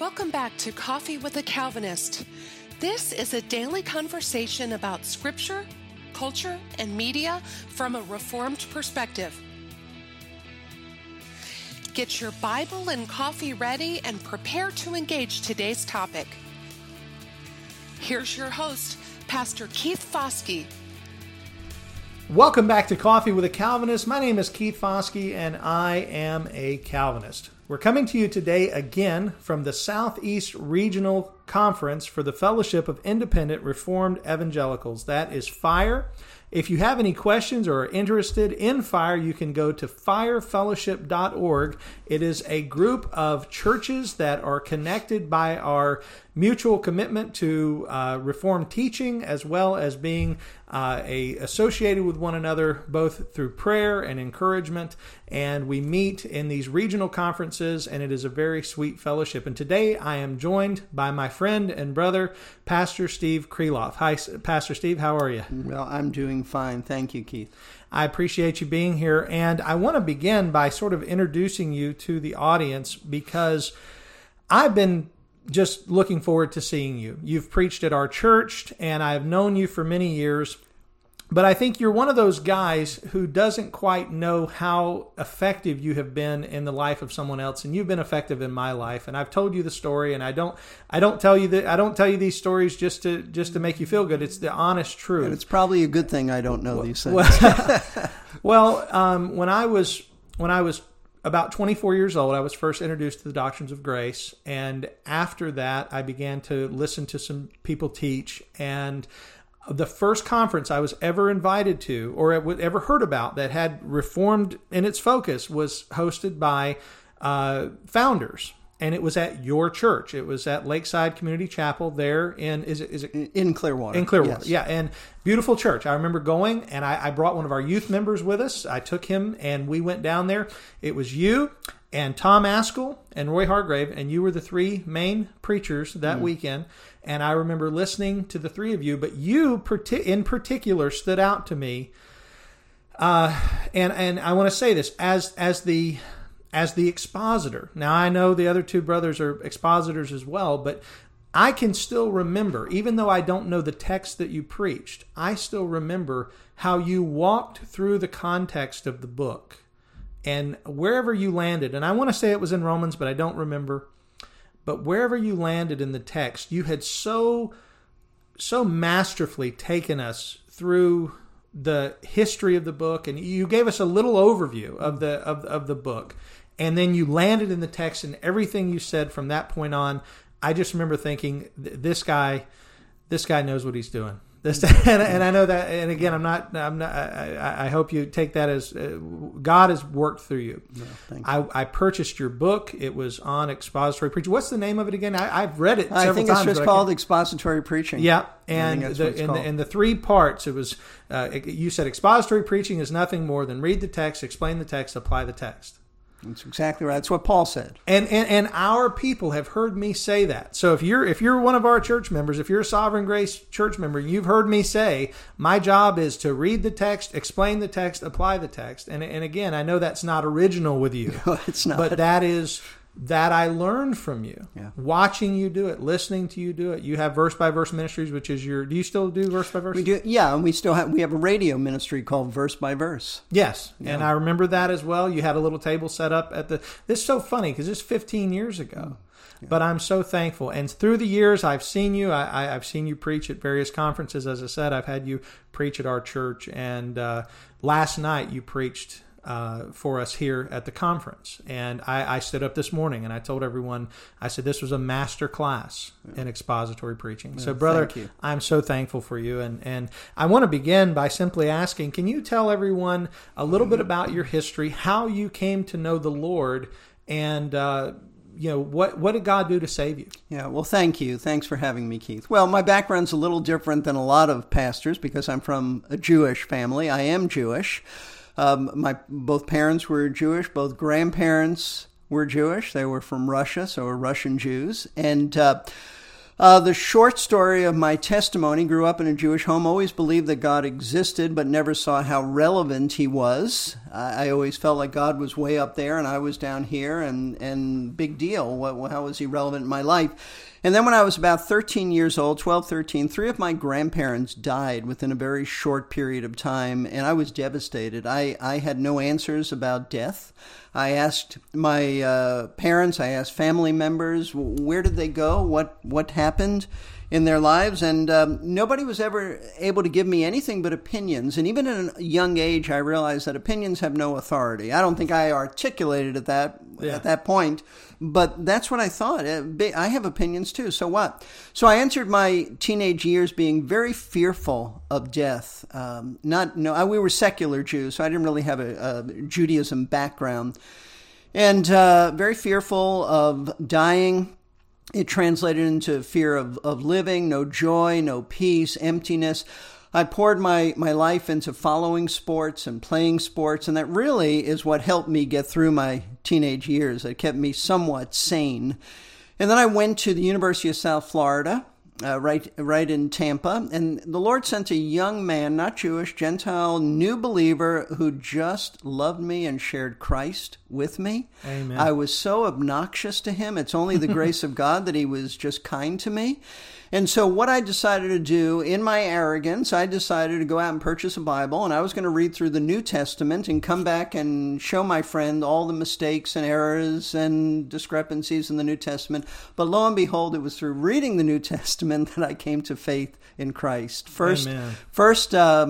Welcome back to Coffee with a Calvinist. This is a daily conversation about scripture, culture, and media from a Reformed perspective. Get your Bible and coffee ready and prepare to engage today's topic. Here's your host, Pastor Keith Foskey. Welcome back to Coffee with a Calvinist. My name is Keith Foskey, and I am a Calvinist. We're coming to you today again from the Southeast Regional Conference for the Fellowship of Independent Reformed Evangelicals. That is FIRE. If you have any questions or are interested in FIRE, you can go to firefellowship.org. It is a group of churches that are connected by our mutual commitment to Reformed teaching, as well as being associated with one another, both through prayer and encouragement. And we meet in these regional conferences, and it is a very sweet fellowship. And today I am joined by my friend and brother, Pastor Steve Kreloff. Hi, Pastor Steve. How are you? Well, I'm doing fine. Thank you, Keith. I appreciate you being here. And I want to begin by sort of introducing you to the audience, because I've been just looking forward to seeing you. You've preached at our church, and I've known you for many years. But I think you're one of those guys who doesn't quite know how effective you have been in the life of someone else, and you've been effective in my life. And I've told you the story, and I don't tell you these stories just to make you feel good. It's the honest truth. And it's probably a good thing I don't know these things. When I was about 24 years old, I was first introduced to the doctrines of grace, and after that, I began to listen to some people teach. And the first conference I was ever invited to, or ever heard about, that had Reformed in its focus, was hosted by Founders, and it was at your church. It was at Lakeside Community Chapel there in in Clearwater. In Clearwater, yes. Yeah, and beautiful church. I remember going, and I brought one of our youth members with us. I took him, and we went down there. It was you and Tom Askell and Roy Hargrave, and you were the three main preachers that weekend. And I remember listening to the three of you, but you in particular stood out to me. And I want to say this as the expositor. Now, I know the other two brothers are expositors as well, but I can still remember, even though I don't know the text that you preached, I still remember how you walked through the context of the book and wherever you landed. And I want to say it was in Romans, but I don't remember. But wherever you landed in the text, you had so masterfully taken us through the history of the book, and you gave us a little overview of the book. And then you landed in the text, and everything you said from that point on, I just remember thinking, this guy knows what he's doing. And I know that. And again, I hope you take that as God has worked through you. No, thank you. I purchased your book. It was on expository preaching. What's the name of it again? I've read it several times. I think it's just called Expository Preaching. Yeah, and in the three parts, it was. You said expository preaching is nothing more than read the text, explain the text, apply the text. That's exactly right. That's what Paul said. And our people have heard me say that. So if you're one of our church members, if you're a Sovereign Grace church member, you've heard me say, my job is to read the text, explain the text, apply the text. And again, I know that's not original with you. No, it's not. But that I learned from you, watching you do it, listening to you do it. You have Verse by Verse Ministries, which is do you still do Verse by Verse? We do, yeah, and we have a radio ministry called Verse by Verse. Yes, yeah. And I remember that as well. You had a little table set up this is so funny because it's 15 years ago. Yeah. But I'm so thankful. And through the years, I've seen you. I've seen you preach at various conferences. As I said, I've had you preach at our church. And last night you preached for us here at the conference. And I stood up this morning and I told everyone, I said, this was a master class in expository preaching. So brother, I'm so thankful for you. And I want to begin by simply asking, can you tell everyone a little bit about your history, how you came to know the Lord, and what did God do to save you? Yeah, well, thank you. Thanks for having me, Keith. Well, my background's a little different than a lot of pastors because I'm from a Jewish family. I am Jewish. My both parents were Jewish. Both grandparents were Jewish. They were from Russia, so were Russian Jews. And the short story of my testimony: grew up in a Jewish home, always believed that God existed, but never saw how relevant he was. I always felt like God was way up there and I was down here, and big deal. How was he relevant in my life? And then when I was about 13 years old, 12, 13, 3 of my grandparents died within a very short period of time, and I was devastated. I had no answers about death. I asked my parents, I asked family members, where did they go? What happened in their lives? And nobody was ever able to give me anything but opinions. And even at a young age, I realized that opinions have no authority. I don't think I articulated at that point, but that's what I thought. I have opinions too, so what? So I entered my teenage years being very fearful of death. We were secular Jews, so I didn't really have a Judaism background. And very fearful of dying. It translated into fear of living, no joy, no peace, emptiness. I poured my life into following sports and playing sports, and that really is what helped me get through my teenage years. It kept me somewhat sane. And then I went to the University of South Florida, right in Tampa, and the Lord sent a young man, not Jewish, Gentile, new believer who just loved me and shared Christ with me. Amen. I was so obnoxious to him. It's only the grace of God that he was just kind to me. And so what I decided to do, in my arrogance, I decided to go out and purchase a Bible, and I was going to read through the New Testament and come back and show my friend all the mistakes and errors and discrepancies in the New Testament. But lo and behold, it was through reading the New Testament that I came to faith in Christ. I first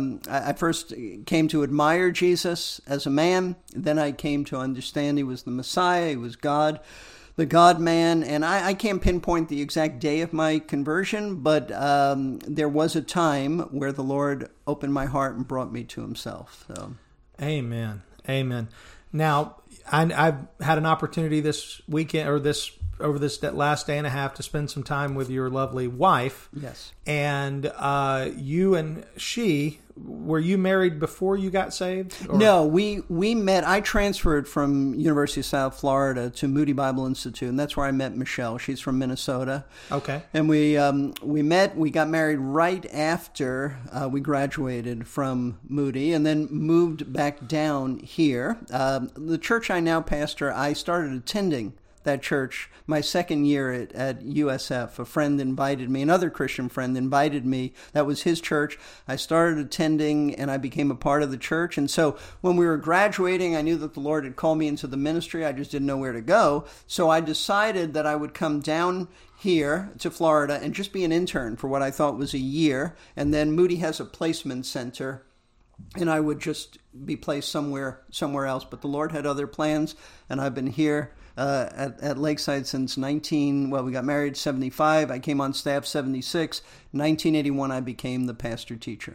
came to admire Jesus as a man. Then I came to understand he was the Messiah, he was God, the God-man, and I can't pinpoint the exact day of my conversion, but there was a time where the Lord opened my heart and brought me to himself. So. Amen. Amen. Now, I've had an opportunity this weekend, or over this last day and a half, to spend some time with your lovely wife. Yes. And you and she, were you married before you got saved? Or? No, we met. I transferred from University of South Florida to Moody Bible Institute, and that's where I met Michelle. She's from Minnesota. Okay. And we met. We got married right after we graduated from Moody, and then moved back down here. The church I now pastor, I started attending that church my second year at USF. A friend invited me, another Christian friend invited me. That was his church. I started attending, and I became a part of the church. And so when we were graduating, I knew that the Lord had called me into the ministry. I just didn't know where to go. So I decided that I would come down here to Florida and just be an intern for what I thought was a year. And then Moody has a placement center, and I would just be placed somewhere else. But the Lord had other plans, and I've been here at Lakeside since we got married 75. I came on staff 76. 1981, I became the pastor teacher.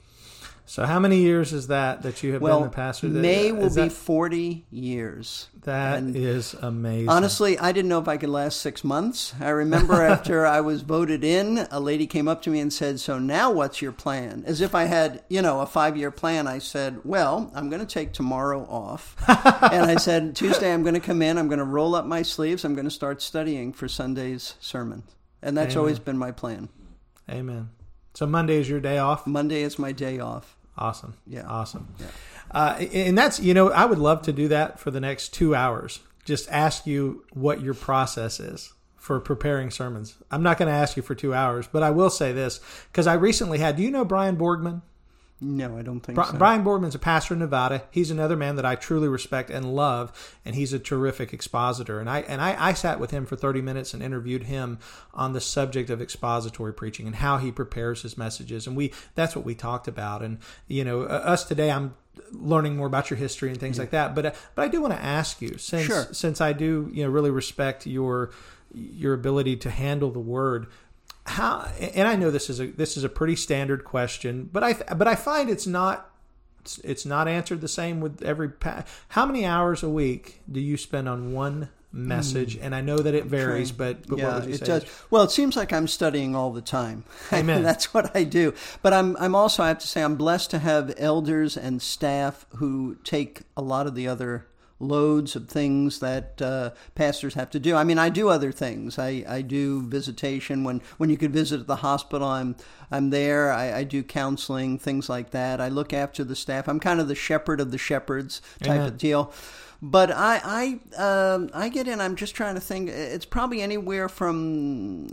So how many years is that you have been the pastor? May will be 40 years. That is amazing. Honestly, I didn't know if I could last 6 months. I remember after I was voted in, a lady came up to me and said, "So now what's your plan?" As if I had, a 5-year plan. I said, "Well, I'm going to take tomorrow off." And I said, "Tuesday I'm going to come in, I'm going to roll up my sleeves, I'm going to start studying for Sunday's sermon." And that's always been my plan. Amen. So Monday is your day off? Monday is my day off. Awesome. Yeah. Awesome. Yeah. And that's, I would love to do that for the next 2 hours. Just ask you what your process is for preparing sermons. I'm not going to ask you for 2 hours, but I will say this, because I recently do you know Brian Borgman? No, I don't think so. Brian Borgman's a pastor in Nevada. He's another man that I truly respect and love, and he's a terrific expositor. And I sat with him for 30 minutes and interviewed him on the subject of expository preaching and how he prepares his messages. And that's what we talked about. And us today, I'm learning more about your history and things like that. But I do want to ask you, since I do really respect your ability to handle the word. How, and I know this is a pretty standard question, but I find it's not answered the same with every. How many hours a week do you spend on one message? And I know that it varies, but yeah, what would you say? It does. Well, it seems like I'm studying all the time. Amen. That's what I do. But I'm also, I have to say, I'm blessed to have elders and staff who take a lot of the other loads of things that pastors have to do. I mean, I do other things. I do visitation when you could visit at the hospital. I'm there. I do counseling, things like that. I look after the staff. I'm kind of the shepherd of the shepherds type of deal. But I get in. I'm just trying to think. It's probably anywhere from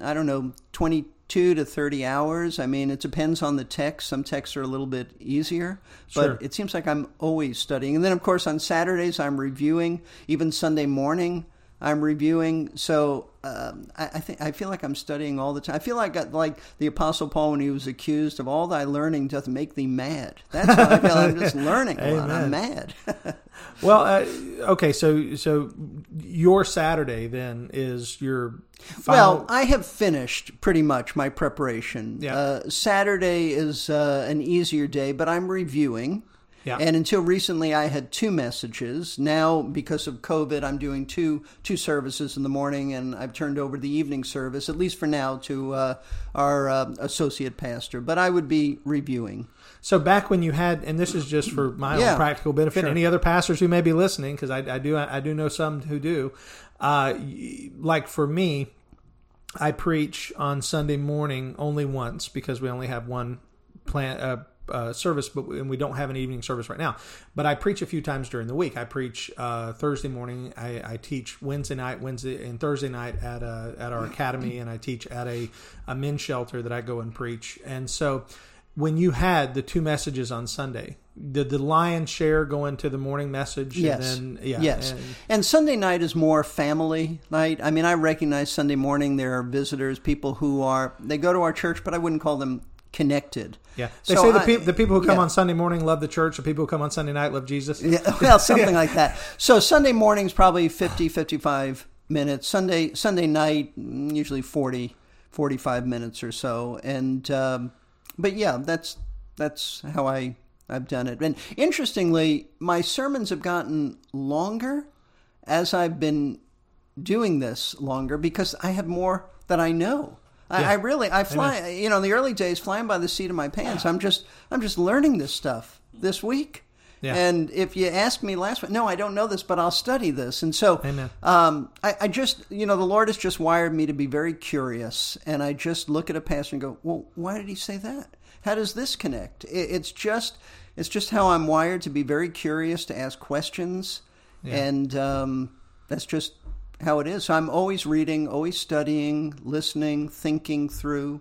22 to 30 hours. I mean, it depends on the text. Some texts are a little bit easier, but it seems like I'm always studying. And then, of course, on Saturdays I'm reviewing. Even Sunday morning I'm reviewing. So I feel like I'm studying all the time. I feel like the Apostle Paul when he was accused of all thy learning doth make thee mad. That's how I feel. I'm just learning a lot. I'm mad. Well, okay, so your Saturday then is your final... Well, I have finished pretty much my preparation. Yeah. Saturday is an easier day, but I'm reviewing. Yeah. And until recently, I had 2 messages. Now, because of COVID, I'm doing two services in the morning, and I've turned over the evening service, at least for now, to our associate pastor. But I would be reviewing. So back when you had, and this is just for my own practical benefit, any other pastors who may be listening, because I do know some who do, like for me, I preach on Sunday morning only once because we only have one service, and we don't have an evening service right now. But I preach a few times during the week. I preach Thursday morning. I teach Wednesday and Thursday night at our academy, and I teach at a men's shelter that I go and preach. And so, when you had the 2 messages on Sunday, did the lion's share go into the morning message? Yes. And then, yes. And Sunday night is more family night. I mean, I recognize Sunday morning there are visitors, people who they go to our church, but I wouldn't call them connected. Yeah. They say the people who come on Sunday morning love the church. The people who come on Sunday night love Jesus. Yeah, well, something like that. So Sunday morning is probably 50, 55 minutes. Sunday night, usually 40, 45 minutes or so. And but yeah, that's how I've done it. And interestingly, my sermons have gotten longer as I've been doing this longer because I have more that I know. I fly, in the early days, flying by the seat of my pants. I'm just learning this stuff this week. Yeah. And if you ask me last week, no, I don't know this, but I'll study this. And so I just, the Lord has just wired me to be very curious. And I just look at a pastor and go, well, why did he say that? How does this connect? It's just how I'm wired to be very curious, to ask questions. Yeah. And that's just how it is. So I'm always reading, always studying, listening, thinking through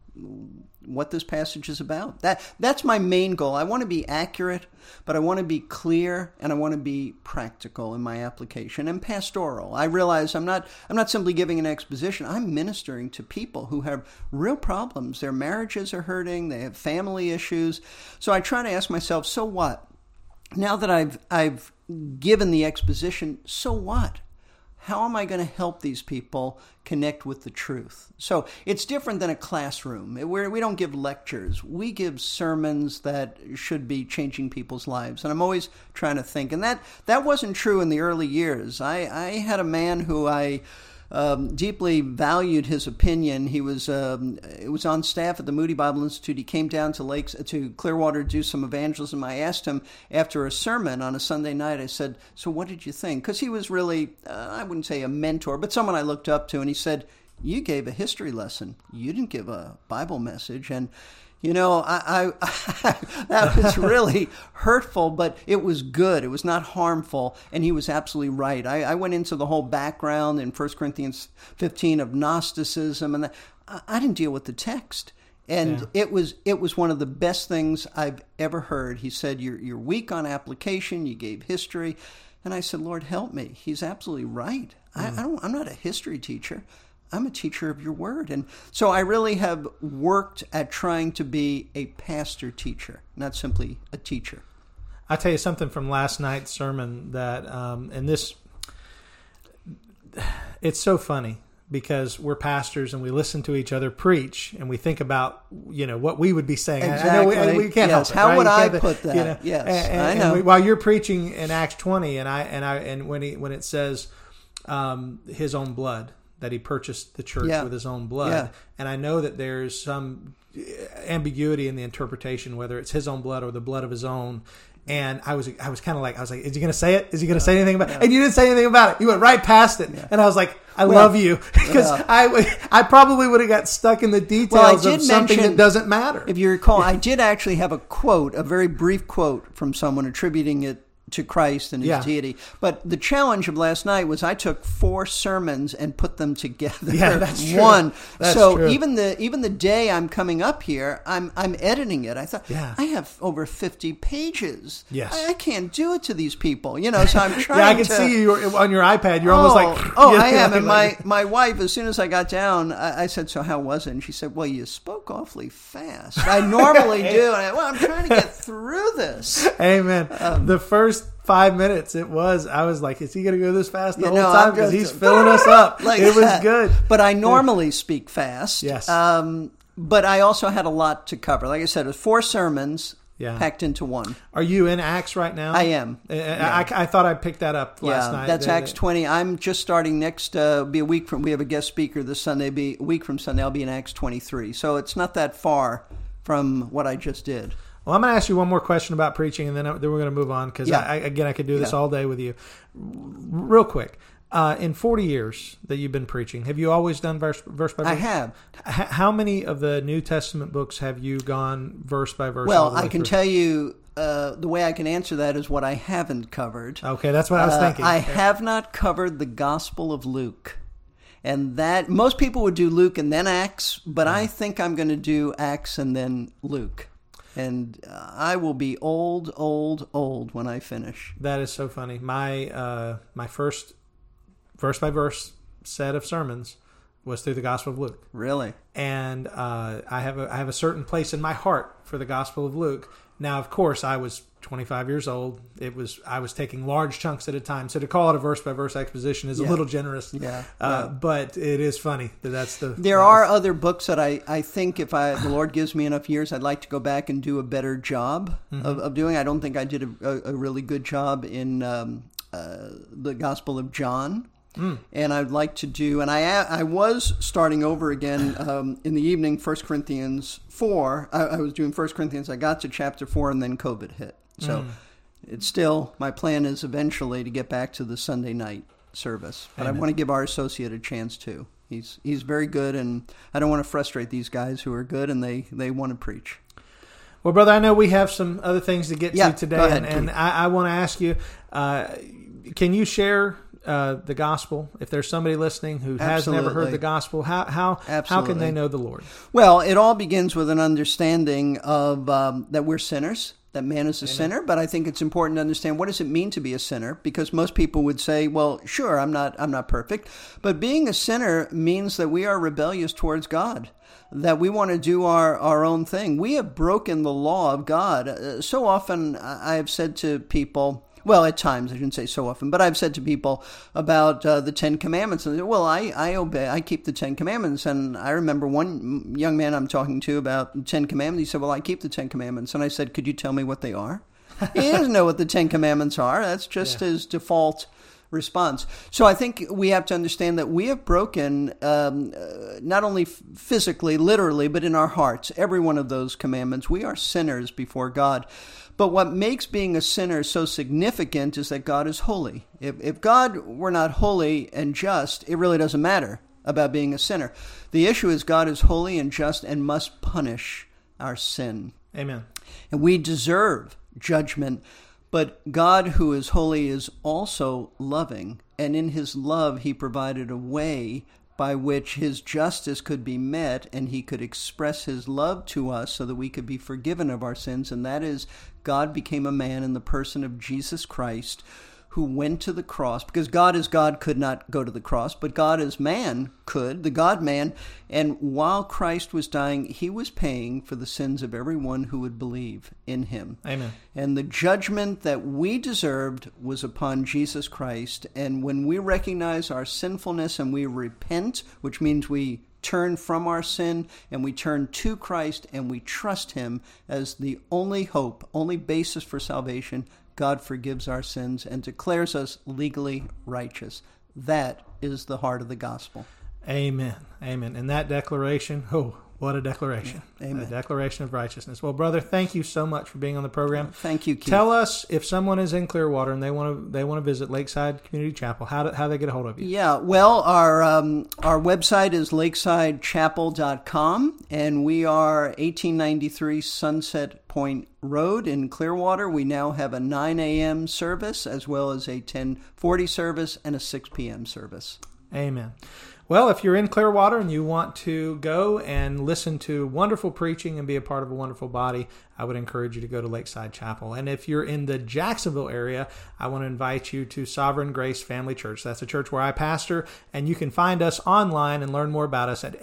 what this passage is about. That's my main goal. I want to be accurate, but I want to be clear, and I want to be practical in my application and pastoral. I realize I'm not simply giving an exposition. I'm ministering to people who have real problems. Their marriages are hurting. They have family issues. So I try to ask myself, so what? Now that I've given the exposition, so what? How am I going to help these people connect with the truth? So it's different than a classroom where we don't give lectures. We give sermons that should be changing people's lives. And I'm always trying to think. And that wasn't true in the early years. I had a man who I deeply valued his opinion. He was on staff at the Moody Bible Institute. He came down to Clearwater to do some evangelism. I asked him after a sermon on a Sunday night, I said, so what did you think? Because he was really, I wouldn't say a mentor, but someone I looked up to. And he said, you gave a history lesson. You didn't give a Bible message. And I that was really hurtful, but it was good. It was not harmful, and he was absolutely right. I went into the whole background in 1 Corinthians 15 of Gnosticism, and I didn't deal with the text. And it was one of the best things I've ever heard. He said, you're weak on application. You gave history. And I said, Lord, help me. He's absolutely right. I'm not a history teacher. I'm a teacher of your word. And so I really have worked at trying to be a pastor teacher, not simply a teacher. I'll tell you something from last night's sermon that, and this, it's so funny because we're pastors and we listen to each other preach and we think about, what we would be saying. Exactly. I know we can't help it. How right? would I put that? Yes, I know. While you're preaching in Acts 20 and when it says his own blood, that he purchased the church with his own blood. Yeah. And I know that there's some ambiguity in the interpretation, whether it's his own blood or the blood of his own. And I was kind of like, is he going to say it? Is he going to say anything about it? And you didn't say anything about it. You went right past it. Yeah. And I was like, I love you. Because I probably would have got stuck in the details of something that doesn't matter. If you recall, I did actually have a quote, a very brief quote from someone attributing it to Christ and his deity. But the challenge of last night was I took 4 sermons and put them together. Yeah, that's true. One. That's so true. even the day I'm coming up here, I'm editing it. I thought, I have over 50 pages. Yes. I can't do it to these people. So I'm trying I can see you on your iPad. You're almost like... I am. And my wife, as soon as I got down, I said, so how was it? And she said, well, you spoke awfully fast. I normally do. And I'm trying to get through this. Amen. The first 5 minutes, I was like, is he going to go this fast the whole time? Because he's filling us up. It was good. But I normally speak fast. Yes. But I also had a lot to cover. Like I said, it was 4 sermons packed into one. Are you in Acts right now? I am. I thought I picked that up last night. That's Acts 20. I'm just starting next, be a week from, we have a guest speaker this Sunday, be a week from Sunday, I'll be in Acts 23. So it's not that far from what I just did. Well, I'm going to ask you one more question about preaching, and then we're going to move on, because I could do this all day with you. Real quick, in 40 years that you've been preaching, have you always done verse by verse? I have. How many of the New Testament books have you gone verse by verse? Well, I can tell you the way I can answer that is what I haven't covered. Okay, that's what I was thinking. I have not covered the Gospel of Luke. And that, most people would do Luke and then Acts, but I think I'm going to do Acts and then Luke. And I will be old when I finish. That is so funny. My first verse by verse set of sermons was through the Gospel of Luke. Really? And I have a certain place in my heart for the Gospel of Luke. Now, of course, I was 25 years old. I was taking large chunks at a time. So to call it a verse by verse exposition is a little generous. Yeah. But it is funny that's the. There are other books that I think if the Lord gives me enough years, I'd like to go back and do a better job of doing. I don't think I did a really good job in the Gospel of John. And I'd like to do, and I was starting over again in the evening, 1 Corinthians 4. I was doing 1 Corinthians. I got to chapter 4, and then COVID hit. So it's still, my plan is eventually to get back to the Sunday night service. But I want to give our associate a chance too. He's very good, and I don't want to frustrate these guys who are good, and they want to preach. Well, brother, I know we have some other things to get to today, go ahead, and I want to ask you, can you share the gospel? If there's somebody listening who has never heard the gospel, how can they know the Lord? Well, it all begins with an understanding of that we're sinners, that man is a sinner. But I think it's important to understand, what does it mean to be a sinner? Because most people would say, well, sure, I'm not perfect, but being a sinner means that we are rebellious towards God, that we want to do our own thing. We have broken the law of God. So often I have said to people, well, at times, I shouldn't say so often, but I've said to people about the 10 Commandments, and they say, well, I obey, I keep the 10 Commandments. And I remember one young man I'm talking to about the 10 Commandments. He said, well, I keep the 10 Commandments. And I said, could you tell me what they are? He doesn't know what the 10 Commandments are. That's just his default response. So I think we have to understand that we have broken, not only physically, literally, but in our hearts, every one of those commandments. We are sinners before God. But what makes being a sinner so significant is that God is holy. If God were not holy and just, it really doesn't matter about being a sinner. The issue is God is holy and just and must punish our sin. Amen. And we deserve judgment. But God, who is holy, is also loving. And in his love, he provided a way by which his justice could be met, and he could express his love to us so that we could be forgiven of our sins. And that is, God became a man in the person of Jesus Christ, who went to the cross, because God as God could not go to the cross, but God as man could, the God-man. And while Christ was dying, he was paying for the sins of everyone who would believe in him. Amen. And the judgment that we deserved was upon Jesus Christ. And when we recognize our sinfulness and we repent, which means we turn from our sin and we turn to Christ and we trust him as the only hope, only basis for salvation, God forgives our sins and declares us legally righteous. That is the heart of the gospel. Amen. Amen. And that declaration, What a declaration. Amen. A declaration of righteousness. Well, brother, thank you so much for being on the program. Thank you, Keith. Tell us, if someone is in Clearwater and they want to visit Lakeside Community Chapel, how they get a hold of you? Yeah, well, our website is lakesidechapel.com, and we are 1893 Sunset Point Road in Clearwater. We now have a 9 a.m. service as well as a 10:40 service and a 6 p.m. service. Amen. Well, if you're in Clearwater and you want to go and listen to wonderful preaching and be a part of a wonderful body, I would encourage you to go to Lakeside Chapel. And if you're in the Jacksonville area, I want to invite you to Sovereign Grace Family Church. That's a church where I pastor, and you can find us online and learn more about us at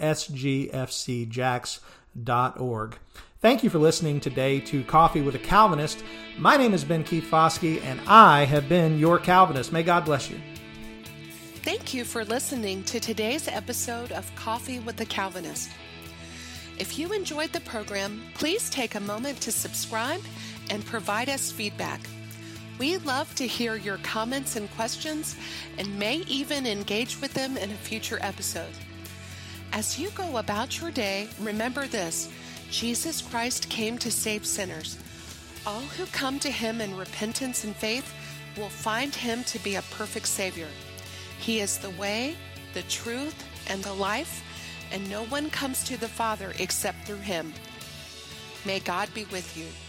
sgfcjax.org. Thank you for listening today to Coffee with a Calvinist. My name has been Keith Foskey, and I have been your Calvinist. May God bless you. Thank you for listening to today's episode of Coffee with the Calvinist. If you enjoyed the program, please take a moment to subscribe and provide us feedback. We love to hear your comments and questions and may even engage with them in a future episode. As you go about your day, remember this: Jesus Christ came to save sinners. All who come to him in repentance and faith will find him to be a perfect Savior. He is the way, the truth, and the life, and no one comes to the Father except through him. May God be with you.